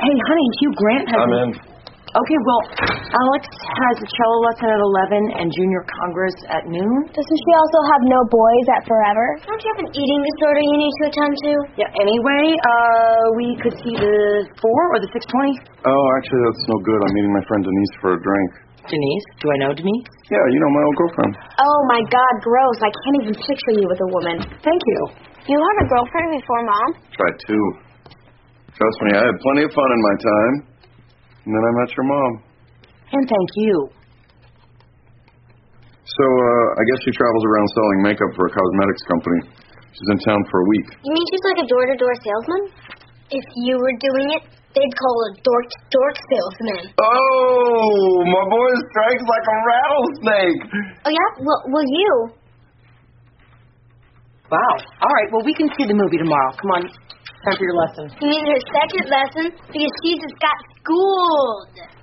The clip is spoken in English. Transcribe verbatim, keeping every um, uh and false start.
Hey, honey, Hugh Grant has... I'm in. Okay, well, Alex has a cello lesson at eleven and junior congress at noon. Doesn't she also have no boys at Forever? Don't you have an eating disorder you need to attend to? Yeah, anyway, uh, we could see the four or the six twenty. Oh, actually, that's no good. I'm meeting my friend Denise for a drink. Denise? Do I know Denise? Yeah, you know, my old girlfriend. Oh, my God, gross. I can't even picture you with a woman. Thank you. You had a girlfriend before Mom? Tried to. Trust me, I had plenty of fun in my time. And then I met your mom. And thank you. So, uh, I guess she travels around selling makeup for a cosmetics company. She's in town for a week. You mean she's like a door-to-door salesman? If you were doing it, they'd call it a dork-to-dork salesman. Oh, my boy strikes like a rattlesnake. Oh, yeah? Well, well, you? Wow. All right, well, we can see the movie tomorrow. Come on. Time for your lesson. You mean her second lesson? Because she just got schooled.